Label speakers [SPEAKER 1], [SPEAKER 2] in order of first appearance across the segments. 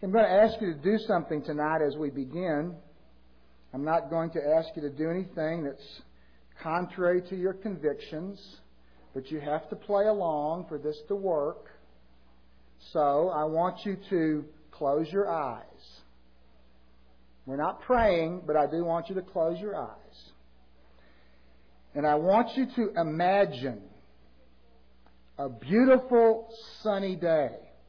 [SPEAKER 1] I'm going to ask you to do something tonight as we begin. I'm not going to ask you to do anything that's contrary to your convictions, but you have to play along for this to work. So I want you to close your eyes. We're not praying, but I do want you to close your eyes. And I want you to imagine a beautiful sunny day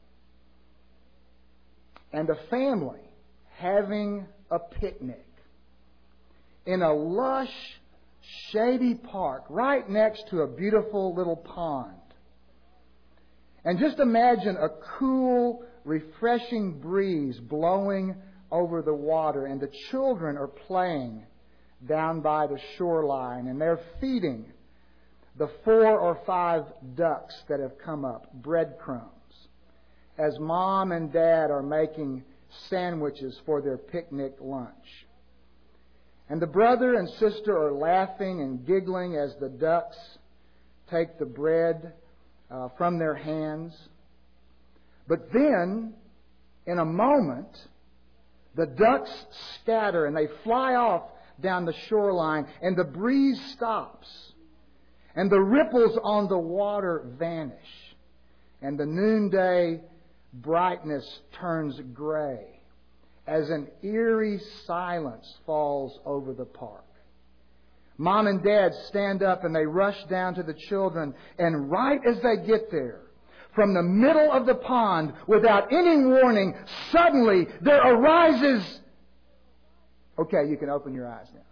[SPEAKER 1] and a family having a picnic in a lush, shady park right next to a beautiful little pond. And just imagine a cool, refreshing breeze blowing over the water, and the children are playing down by the shoreline, and they're feeding the 4 or 5 ducks that have come up breadcrumbs as Mom and Dad are making sandwiches for their picnic lunch. And the brother and sister are laughing and giggling as the ducks take the bread from their hands. But then, in a moment, the ducks scatter and they fly off down the shoreline, and the breeze stops, and the ripples on the water vanish, and the noonday brightness turns gray as an eerie silence falls over the park. Mom and Dad stand up and they rush down to the children, and right as they get there, from the middle of the pond, without any warning, suddenly there arises... Okay, you can open your eyes now.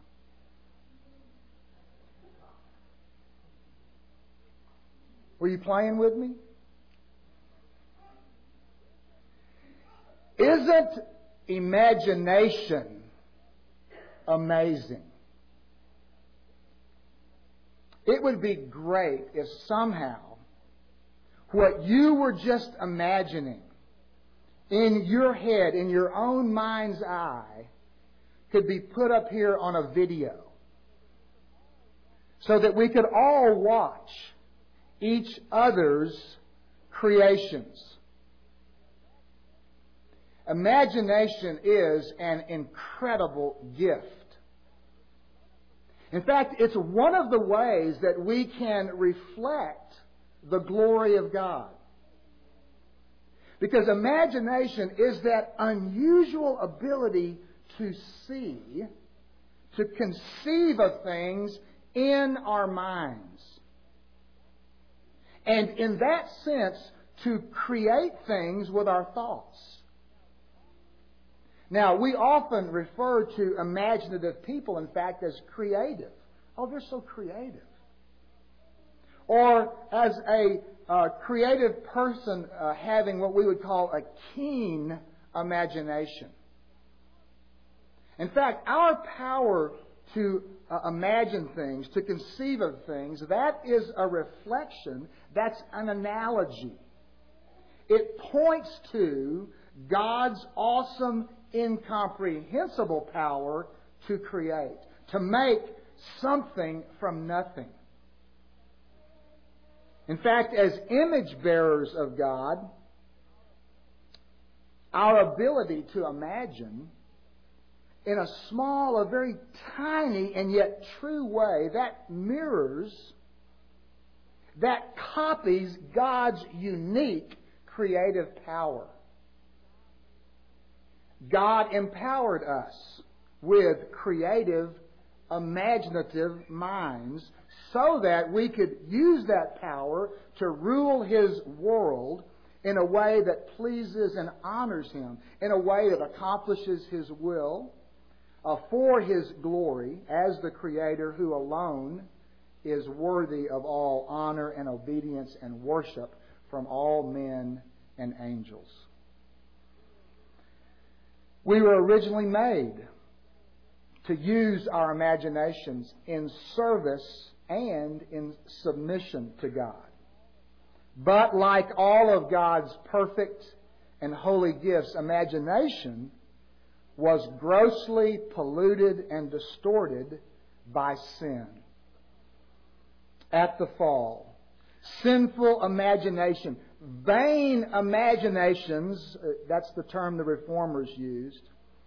[SPEAKER 1] Were you playing with me? Isn't imagination amazing? It would be great if somehow what you were just imagining in your head, in your own mind's eye, could be put up here on a video so that we could all watch each other's creations. Imagination is an incredible gift. In fact, it's one of the ways that we can reflect the glory of God. Because imagination is that unusual ability to see, to conceive of things in our minds. And in that sense, to create things with our thoughts. Now, we often refer to imaginative people, in fact, as creative. Oh, they're so creative. Or as a creative person having what we would call a keen imagination. In fact, our power to imagine things, to conceive of things, that is a reflection, that's an analogy. It points to God's awesome, incomprehensible power to create, to make something from nothing. In fact, as image bearers of God, our ability to imagine in a small, a very tiny and yet true way, that mirrors, that copies God's unique creative power. God empowered us with creative, imaginative minds so that we could use that power to rule His world in a way that pleases and honors Him, in a way that accomplishes His will for His glory as the Creator who alone is worthy of all honor and obedience and worship from all men and angels. We were originally made to use our imaginations in service and in submission to God. But like all of God's perfect and holy gifts, imagination was grossly polluted and distorted by sin. At the fall, sinful imagination, vain imaginations, that's the term the Reformers used,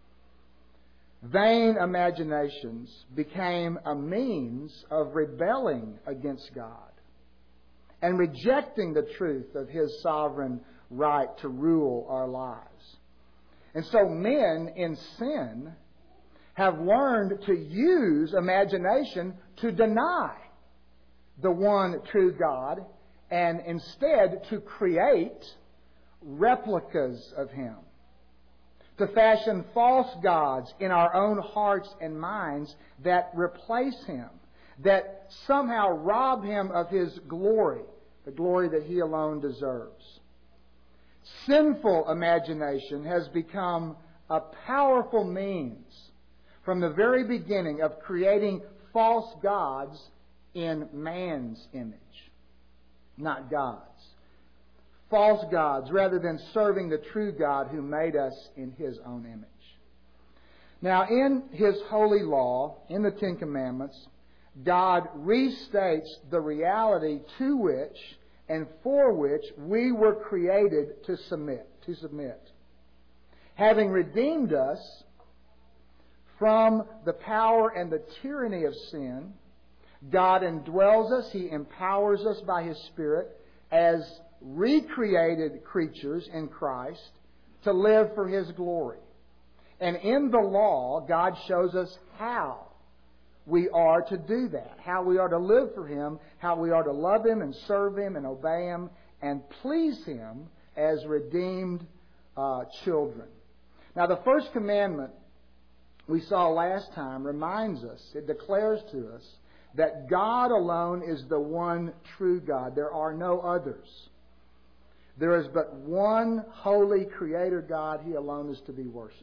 [SPEAKER 1] vain imaginations became a means of rebelling against God and rejecting the truth of His sovereign right to rule our lives. And so men in sin have learned to use imagination to deny the one true God and instead to create replicas of Him, to fashion false gods in our own hearts and minds that replace Him, that somehow rob Him of His glory, the glory that He alone deserves. Sinful imagination has become a powerful means from the very beginning of creating false gods in man's image, not God's. False gods rather than serving the true God who made us in His own image. Now, in His holy law, in the Ten Commandments, God restates the reality to which and for which we were created to submit. Having redeemed us from the power and the tyranny of sin, God indwells us, He empowers us by His Spirit as recreated creatures in Christ to live for His glory. And in the law, God shows us how we are to do that, how we are to live for Him, how we are to love Him and serve Him and obey Him and please Him as redeemed children. Now, the first commandment we saw last time reminds us, it declares to us, that God alone is the one true God. There are no others. There is but one holy Creator God. He alone is to be worshipped.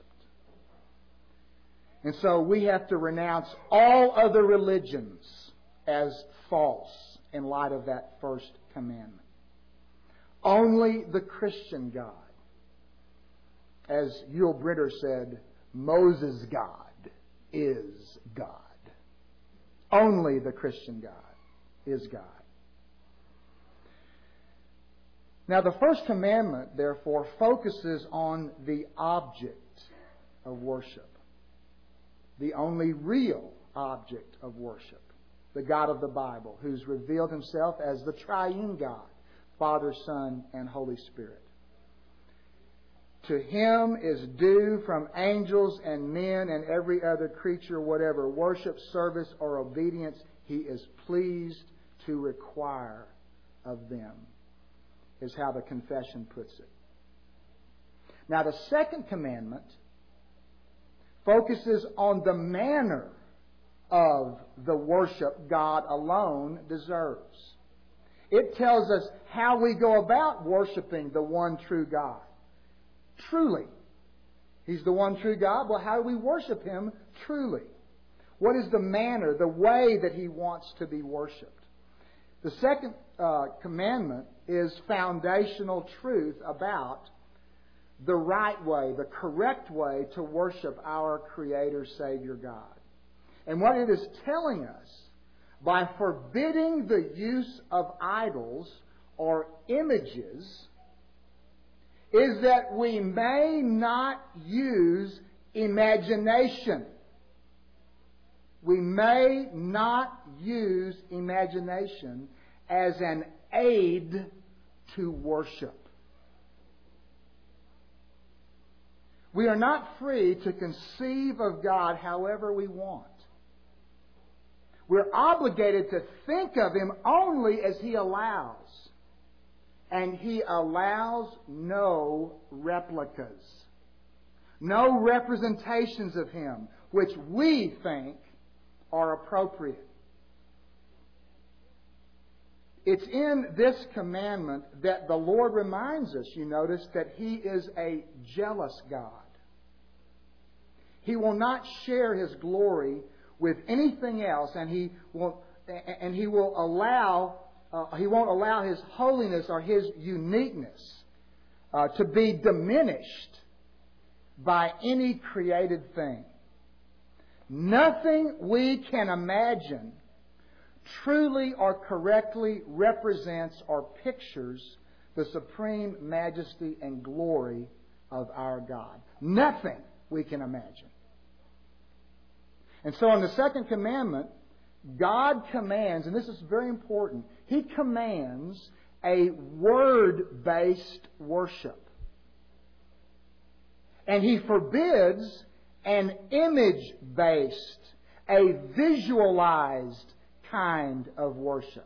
[SPEAKER 1] And so we have to renounce all other religions as false in light of that first commandment. Only the Christian God. As Yul Brynner said, Moses' God is God. Only the Christian God is God. Now, the first commandment, therefore, focuses on the object of worship. The only real object of worship. The God of the Bible, who's revealed Himself as the triune God, Father, Son, and Holy Spirit. To Him is due from angels and men and every other creature whatever worship, service, or obedience He is pleased to require of them, is how the confession puts it. Now, the second commandment focuses on the manner of the worship God alone deserves. It tells us how we go about worshiping the one true God. Truly. He's the one true God. Well, how do we worship Him truly? What is the manner, the way that He wants to be worshipped? The second commandment is foundational truth about the right way, the correct way to worship our Creator, Savior God. And what it is telling us, by forbidding the use of idols or images, is that we may not use imagination. We may not use imagination as an aid to worship. We are not free to conceive of God however we want. We're obligated to think of Him only as He allows. And He allows no replicas. No representations of Him which we think are appropriate. It's in this commandment that the Lord reminds us, you notice, that He is a jealous God. He will not share His glory with anything else, and He won't allow His holiness or His uniqueness to be diminished by any created thing. Nothing we can imagine truly or correctly represents or pictures the supreme majesty and glory of our God. Nothing we can imagine. And so in the second commandment, God commands, and this is very important, He commands a word-based worship. And He forbids an image-based, a visualized kind of worship.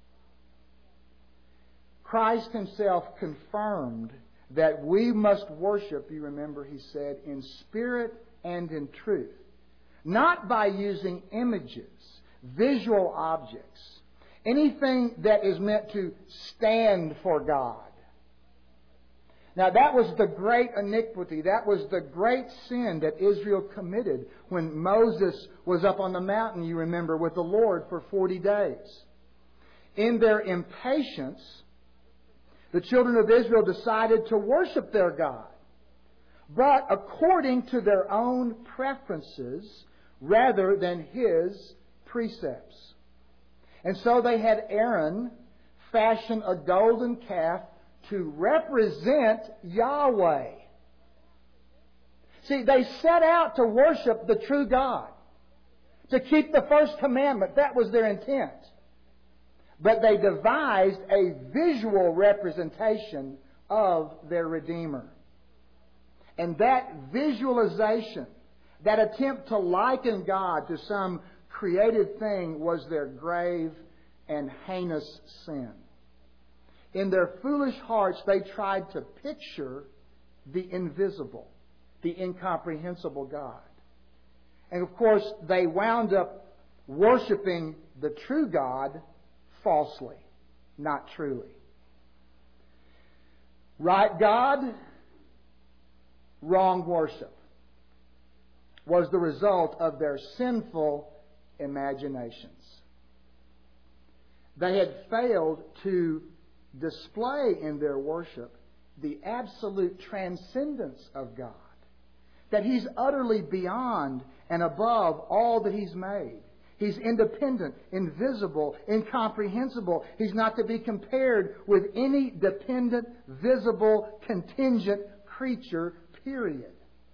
[SPEAKER 1] Christ Himself confirmed that we must worship, you remember He said, in spirit and in truth. Not by using images, visual objects, anything that is meant to stand for God. Now that was the great iniquity, that was the great sin that Israel committed when Moses was up on the mountain, you remember, with the Lord for 40 days. In their impatience, the children of Israel decided to worship their God, but according to their own preferences rather than His precepts. And so they had Aaron fashion a golden calf to represent Yahweh. See, they set out to worship the true God, to keep the first commandment. That was their intent. But they devised a visual representation of their Redeemer. And that visualization, that attempt to liken God to some created thing, was their grave and heinous sin. In their foolish hearts, they tried to picture the invisible, the incomprehensible God. And of course, they wound up worshiping the true God falsely, not truly. Right God, wrong worship was the result of their sinful imaginations. They had failed to display in their worship the absolute transcendence of God, that He's utterly beyond and above all that He's made. He's independent, invisible, incomprehensible. He's not to be compared with any dependent, visible, contingent creature, period.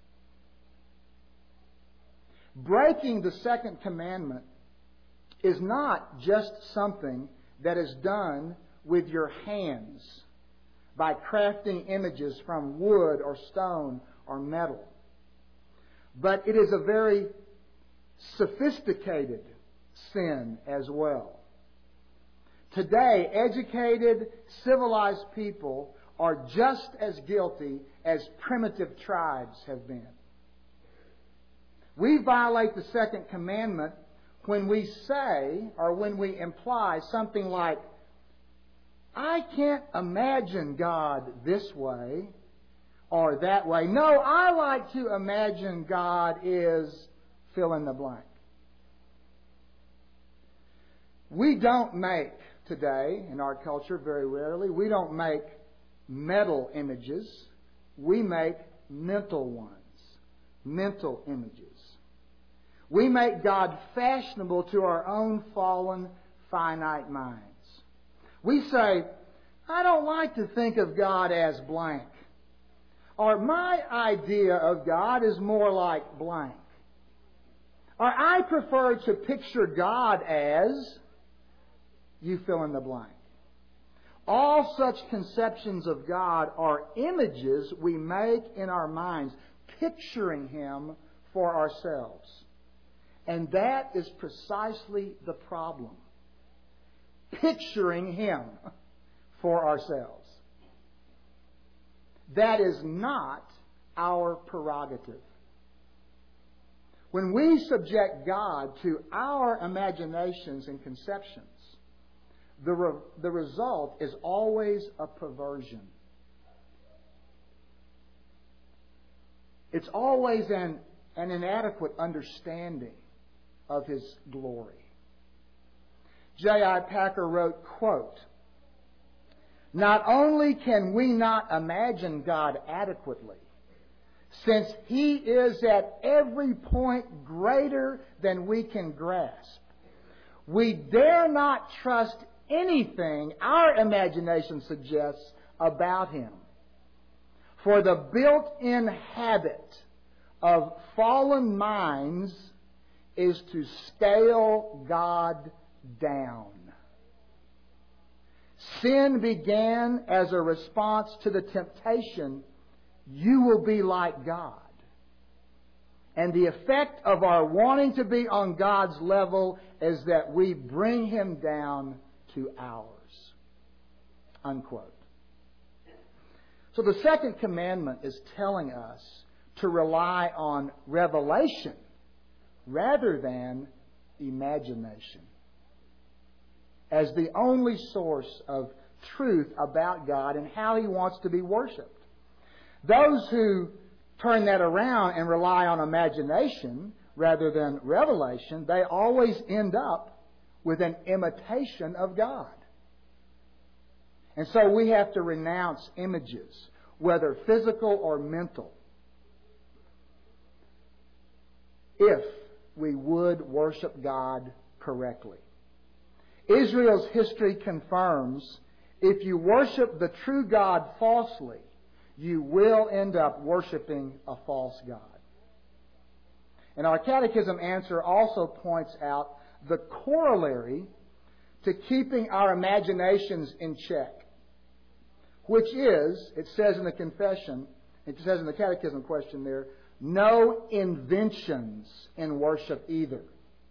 [SPEAKER 1] Breaking the second commandment is not just something that is done with your hands by crafting images from wood or stone or metal. But it is a very sophisticated sin as well. Today, educated, civilized people are just as guilty as primitive tribes have been. We violate the second commandment when we say or when we imply something like, I can't imagine God this way or that way. No, I like to imagine God is fill in the blank. We don't make today, in our culture very rarely, we don't make metal images. We make mental ones, mental images. We make God fashionable to our own fallen, finite minds. We say, I don't like to think of God as blank. Or my idea of God is more like blank. Or I prefer to picture God as, you fill in the blank. All such conceptions of God are images we make in our minds, picturing Him for ourselves. And that is precisely the problem. Picturing Him for ourselves. That is not our prerogative. When we subject God to our imaginations and conceptions, the result is always a perversion. It's always an inadequate understanding of His glory. J.I. Packer wrote, quote, not only can we not imagine God adequately, since He is at every point greater than we can grasp, we dare not trust anything our imagination suggests about Him. For the built-in habit of fallen minds is to scale God down. Sin began as a response to the temptation, you will be like God. And the effect of our wanting to be on God's level is that we bring Him down to ours. Unquote. So the second commandment is telling us to rely on revelation rather than imagination as the only source of truth about God and how He wants to be worshipped. Those who turn that around and rely on imagination rather than revelation, they always end up with an imitation of God. And so we have to renounce images, whether physical or mental, if we would worship God correctly. Israel's history confirms if you worship the true God falsely, you will end up worshiping a false God. And our catechism answer also points out the corollary to keeping our imaginations in check, which is, it says in the confession, it says in the catechism question there, no inventions in worship either.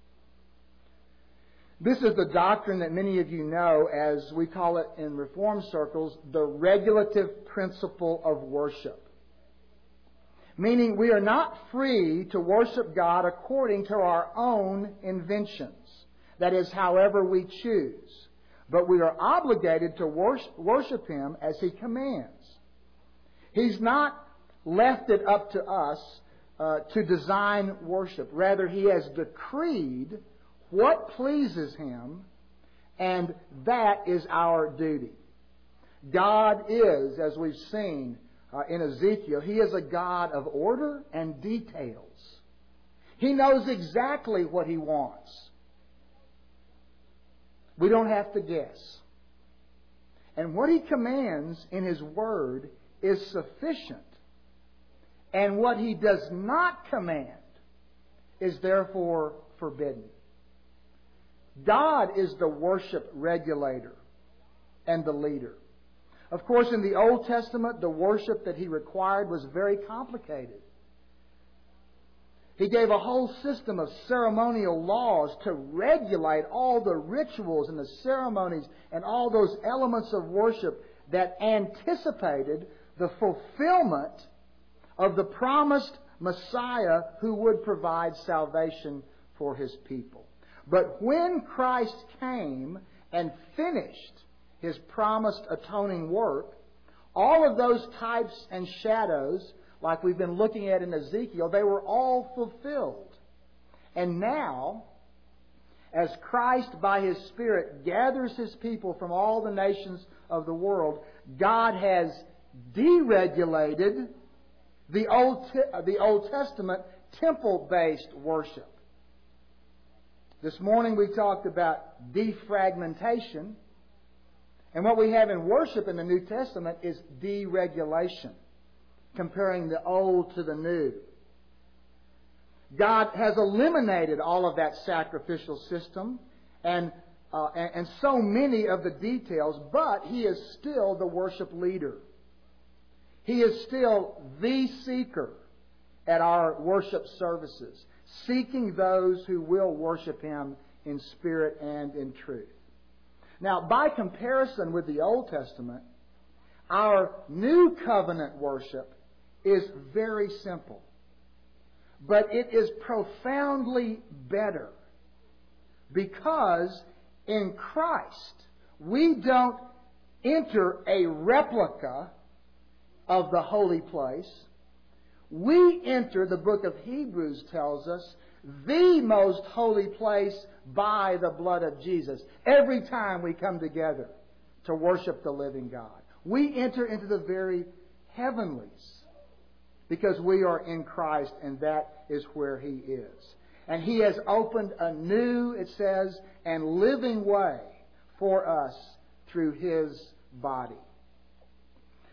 [SPEAKER 1] This is the doctrine that many of you know, as we call it in Reformed circles, the regulative principle of worship. Meaning we are not free to worship God according to our own inventions. That is, however we choose. But we are obligated to worship Him as He commands. He's not left it up to us to design worship. Rather, He has decreed what pleases Him, and that is our duty. God is, as we've seen in Ezekiel, He is a God of order and details. He knows exactly what He wants. We don't have to guess. And what He commands in His Word is sufficient. And what He does not command is therefore forbidden. God is the worship regulator and the leader. Of course, in the Old Testament, the worship that He required was very complicated. He gave a whole system of ceremonial laws to regulate all the rituals and the ceremonies and all those elements of worship that anticipated the fulfillment of the promised Messiah who would provide salvation for His people. But when Christ came and finished His promised atoning work, all of those types and shadows, like we've been looking at in Ezekiel, they were all fulfilled. And now, as Christ by His Spirit gathers His people from all the nations of the world, God has deregulated the Old Testament temple-based worship. This morning we talked about defragmentation. And what we have in worship in the New Testament is deregulation, comparing the old to the new. God has eliminated all of that sacrificial system and so many of the details, but He is still the worship leader. He is still the seeker at our worship services, seeking those who will worship Him in spirit and in truth. Now, by comparison with the Old Testament, our New Covenant worship is very simple. But it is profoundly better because in Christ we don't enter a replica of the holy place. We enter, the book of Hebrews tells us, the most holy place by the blood of Jesus. Every time we come together to worship the living God, we enter into the very heavenlies because we are in Christ, and that is where He is. And He has opened a new, it says, and living way for us through His body.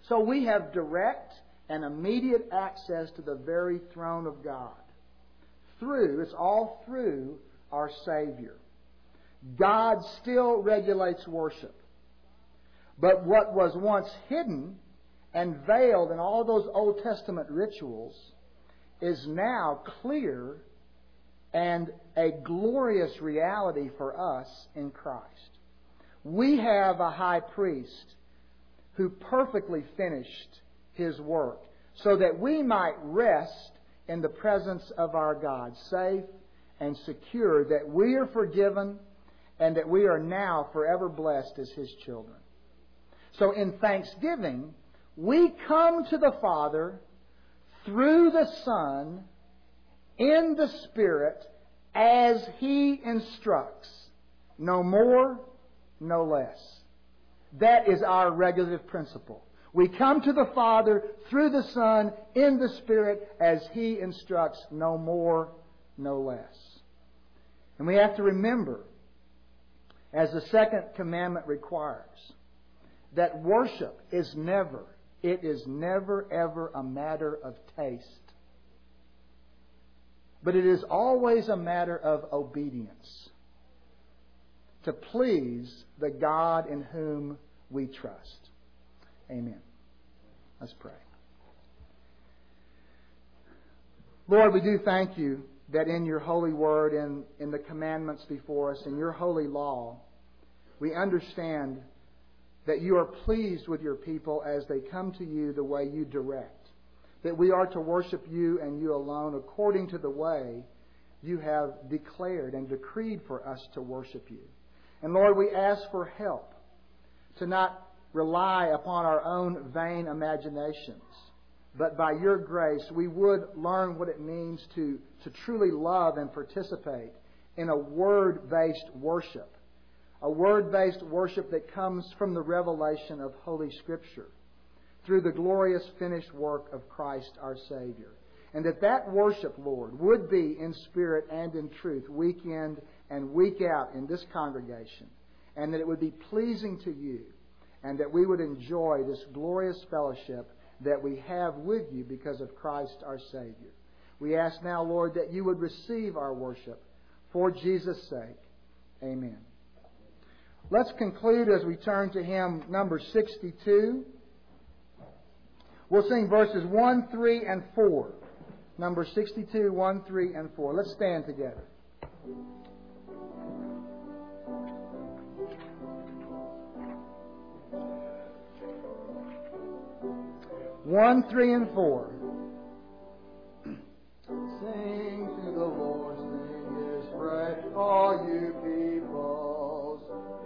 [SPEAKER 1] So we have direct and immediate access to the very throne of God. It's all through our Savior. God still regulates worship. But what was once hidden and veiled in all those Old Testament rituals is now clear and a glorious reality for us in Christ. We have a high priest who perfectly finished His work so that we might rest in the presence of our God, safe and secure that we are forgiven and that we are now forever blessed as His children. So in thanksgiving, we come to the Father through the Son in the Spirit as He instructs. No more, no less. That is our regulative principle. We come to the Father through the Son in the Spirit as He instructs, no more, no less. And we have to remember, as the second commandment requires, that worship is never ever a matter of taste. But it is always a matter of obedience to please the God in whom we trust. Amen. Let's pray. Lord, we do thank You that in Your holy word and in the commandments before us, in Your holy law, we understand that You are pleased with Your people as they come to You the way You direct. That we are to worship You and You alone according to the way You have declared and decreed for us to worship You. And Lord, we ask for help to not rely upon our own vain imaginations, but by Your grace we would learn what it means to truly love and participate in a word-based worship. A word-based worship that comes from the revelation of Holy Scripture through the glorious finished work of Christ our Savior. And that worship, Lord, would be in spirit and in truth, week in and week out in this congregation. And that it would be pleasing to You. And that we would enjoy this glorious fellowship that we have with You because of Christ our Savior. We ask now, Lord, that You would receive our worship for Jesus' sake. Amen. Let's conclude as we turn to hymn number 62. We'll sing verses 1, 3, and 4. Number 62, 1, 3, and 4. Let's stand together. 1, 3, and 4. Sing to the Lord, sing His praise, all you peoples.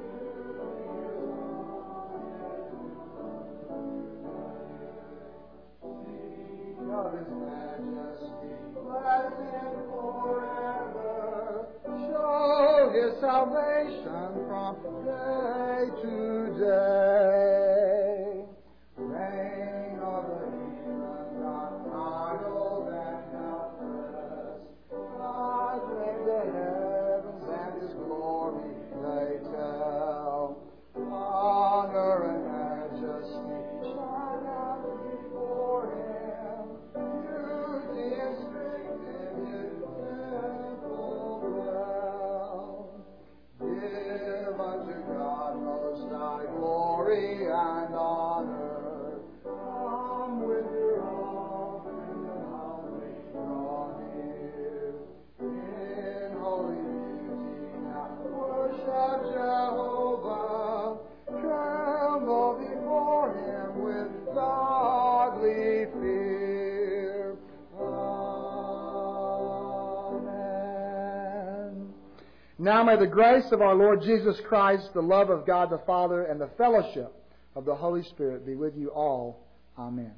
[SPEAKER 1] Sing of His majesty, bless Him forever. Show His salvation from day to day. Now may the grace of our Lord Jesus Christ, the love of God the Father, and the fellowship of the Holy Spirit be with you all. Amen.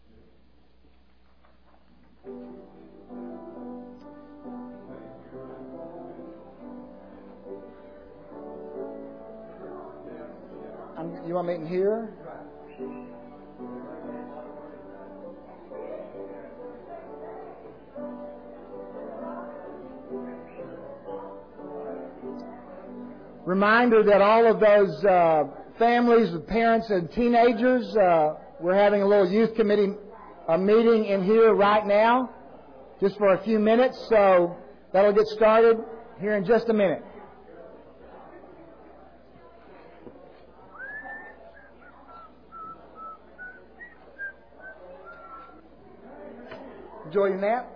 [SPEAKER 1] You want me in here? Reminder that all of those families with parents and teenagers We're having a little youth committee meeting in here right now, just for a few minutes, so that'll get started here in just a minute. Enjoy your nap.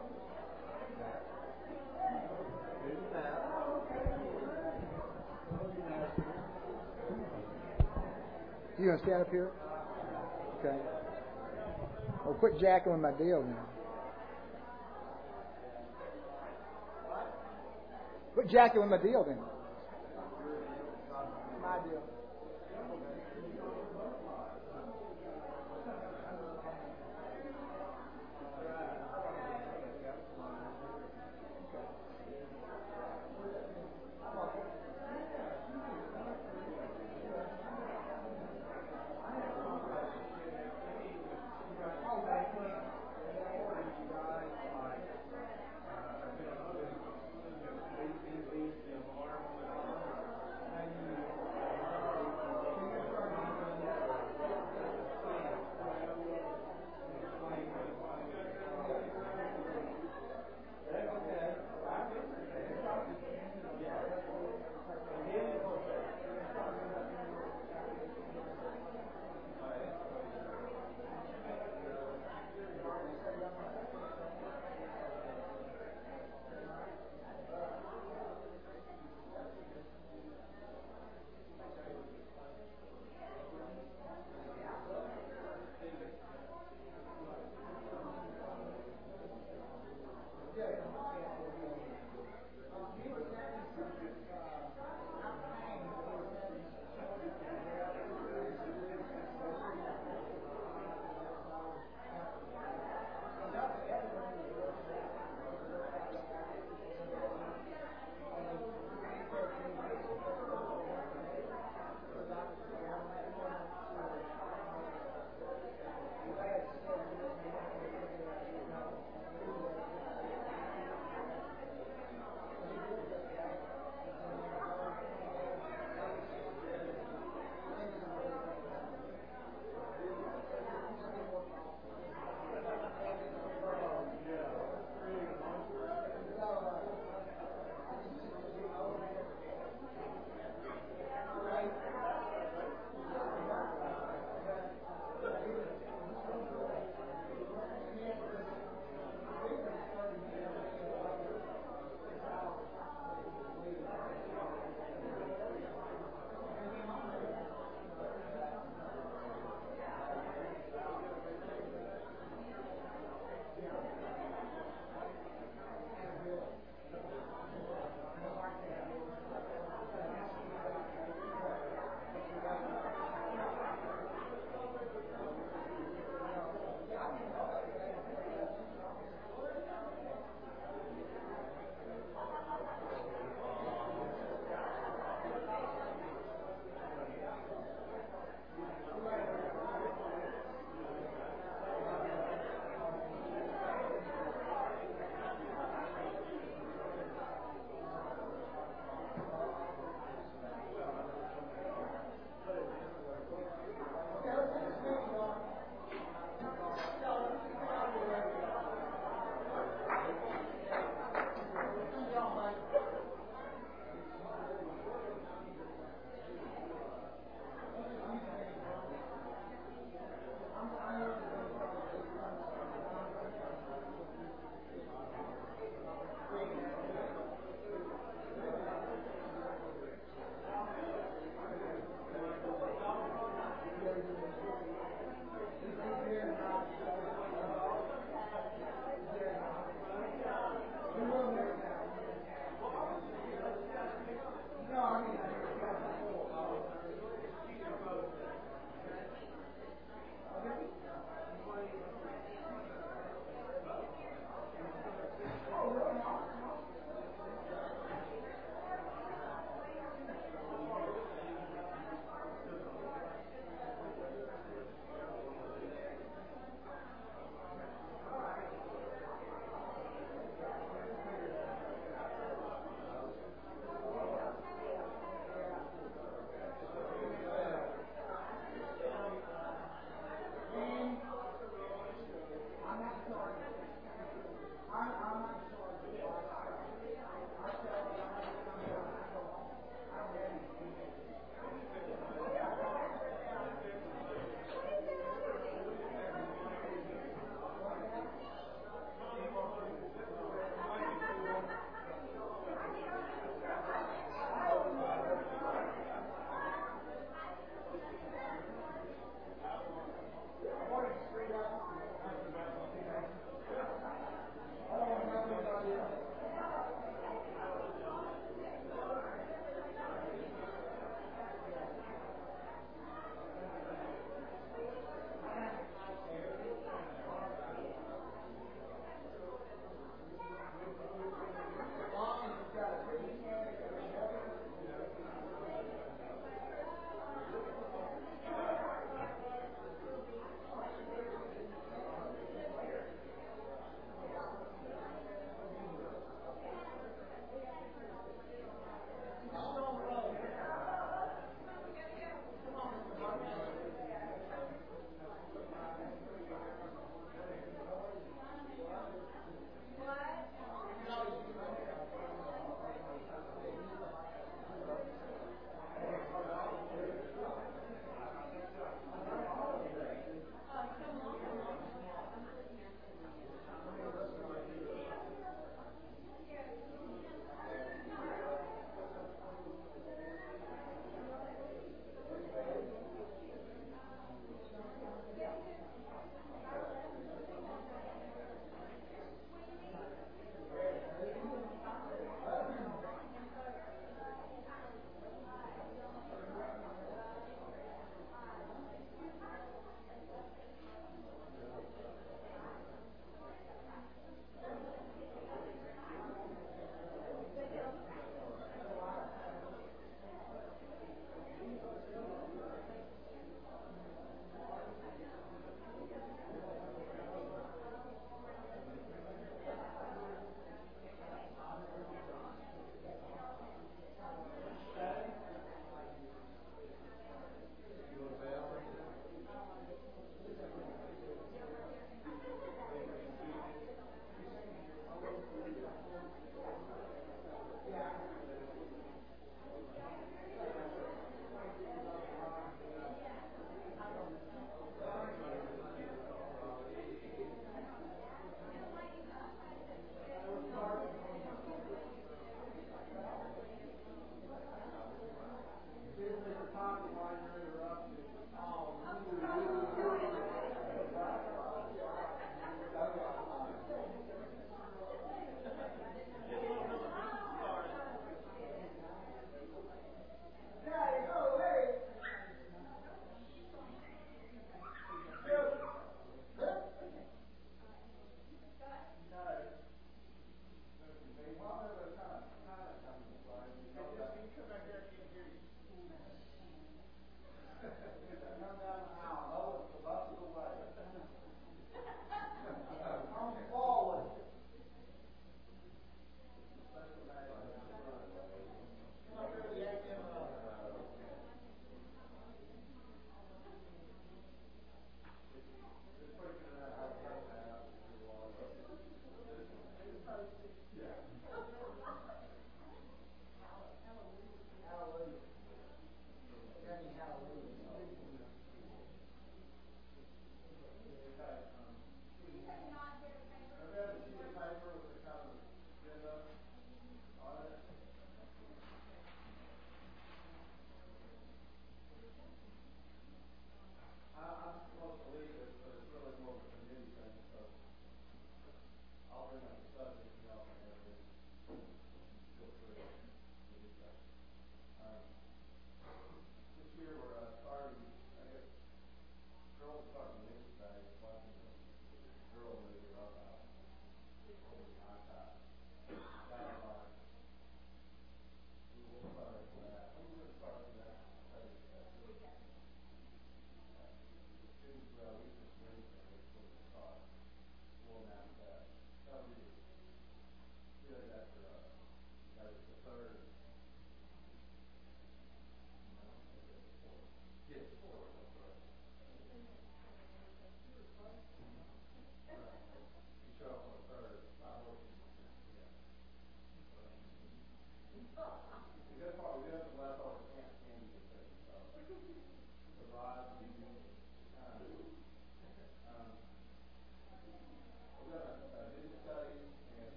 [SPEAKER 1] You gonna stand up here? Okay. Well, quit jacking with my deal now. Quit jacking with my deal then. My deal.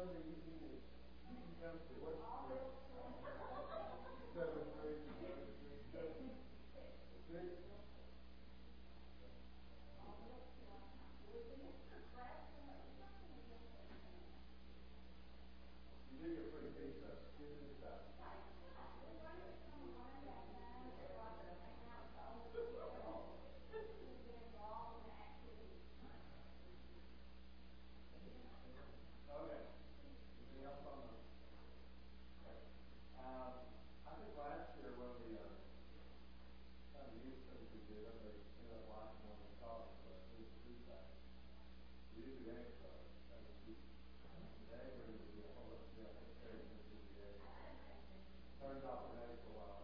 [SPEAKER 2] Turns off the next a while.